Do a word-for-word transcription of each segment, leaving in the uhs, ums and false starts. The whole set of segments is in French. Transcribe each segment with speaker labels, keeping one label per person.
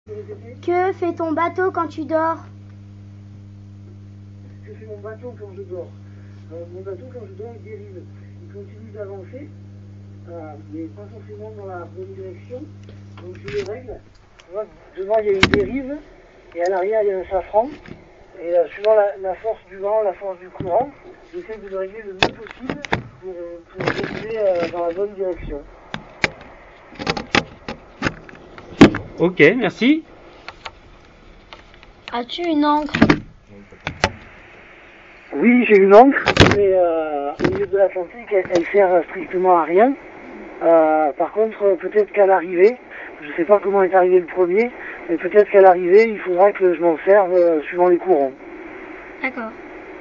Speaker 1: Que fait ton bateau quand tu dors?
Speaker 2: Que fait mon bateau quand je dors? euh, Mon bateau quand je dors il dérive. Il continue d'avancer, euh, mais pas forcément dans la bonne direction. Donc je les règle. Devant il y a une dérive, et à l'arrière il y a un safran. Et euh, suivant la, la force du vent, la force du courant, j'essaie de le régler le mieux possible pour, pour rester euh, dans la bonne direction.
Speaker 3: Ok, merci.
Speaker 1: As-tu une ancre?
Speaker 2: Oui, j'ai une ancre, mais euh, au milieu de l'Atlantique, elle, elle sert strictement à rien. Euh, par contre, peut-être qu'à l'arrivée, je ne sais pas comment est arrivé le premier, mais peut-être qu'à l'arrivée, il faudra que je m'en serve euh, suivant les courants.
Speaker 1: D'accord.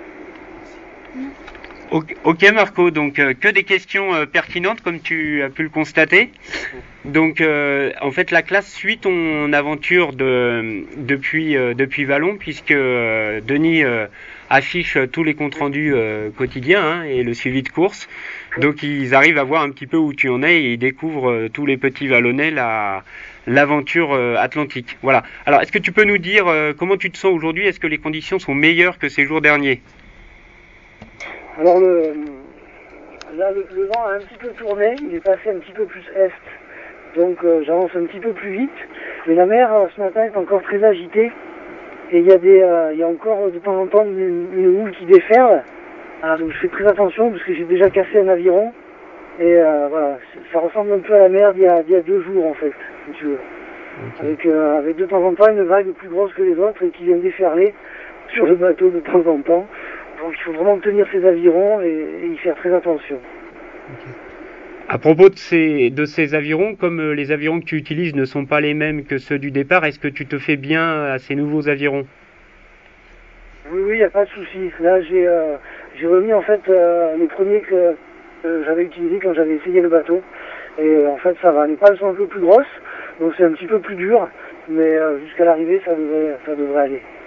Speaker 3: Ok Marco, donc euh, que des questions euh, pertinentes comme tu as pu le constater. Donc euh, en fait la classe suit ton aventure de, depuis, euh, depuis Vallon puisque euh, Denis euh, affiche tous les comptes rendus euh, quotidiens hein, et le suivi de course. Donc ils arrivent à voir un petit peu où tu en es et ils découvrent euh, tous les petits Vallonnais la, l'aventure euh, atlantique. Voilà. Alors est-ce que tu peux nous dire euh, comment tu te sens aujourd'hui? Est-ce que les conditions sont meilleures que ces jours derniers?
Speaker 2: Alors le, là le, le vent a un petit peu tourné, il est passé un petit peu plus est, donc euh, j'avance un petit peu plus vite, mais la mer euh, ce matin est encore très agitée, et il y a des, euh, il y a encore de temps en temps une, une houle qui déferle, alors donc je fais très attention parce que j'ai déjà cassé un aviron, et euh, voilà, ça ressemble un peu à la mer d'il y a, d'il y a deux jours en fait, si tu veux, okay. avec, euh, avec de temps en temps une vague plus grosse que les autres et qui vient déferler sur le bateau de temps en temps. Donc il faut vraiment tenir ses avirons et, et y faire très attention.
Speaker 3: Okay. À propos de ces, de ces avirons, comme les avirons que tu utilises ne sont pas les mêmes que ceux du départ, est-ce que tu te fais bien à ces nouveaux avirons?
Speaker 2: Oui, oui, il n'y a pas de souci. Là, j'ai euh, j'ai remis en fait euh, les premiers que euh, j'avais utilisés quand j'avais essayé le bateau. Et euh, en fait, ça va. Les pales sont un peu plus grosses, donc c'est un petit peu plus dur, mais euh, jusqu'à l'arrivée, ça devrait, ça devrait aller.